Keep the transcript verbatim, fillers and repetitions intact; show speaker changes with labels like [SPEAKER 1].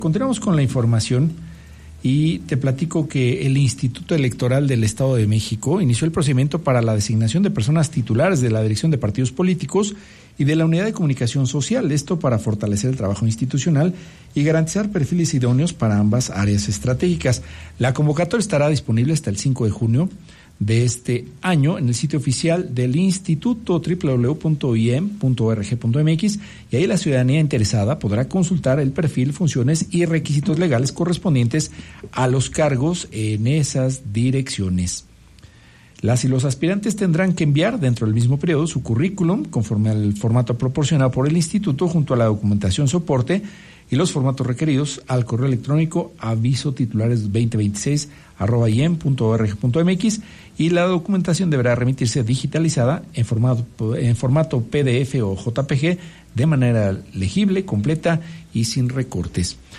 [SPEAKER 1] Continuamos con la información y te platico que el Instituto Electoral del Estado de México inició el procedimiento para la designación de personas titulares de la Dirección de Partidos Políticos y de la Unidad de Comunicación Social, esto para fortalecer el trabajo institucional y garantizar perfiles idóneos para ambas áreas estratégicas. La convocatoria estará disponible hasta el cinco de junio de este año en el sitio oficial del Instituto doble u doble u doble u punto i e m punto org punto m x, y ahí la ciudadanía interesada podrá consultar el perfil, funciones y requisitos legales correspondientes a los cargos en esas direcciones. Las y los aspirantes tendrán que enviar dentro del mismo periodo su currículum conforme al formato proporcionado por el instituto junto a la documentación soporte y los formatos requeridos al correo electrónico avisotitulares dos mil veintiséis arroba i e m punto org punto m x, y la documentación deberá remitirse digitalizada en formato, en formato P D F o J P G de manera legible, completa y sin recortes.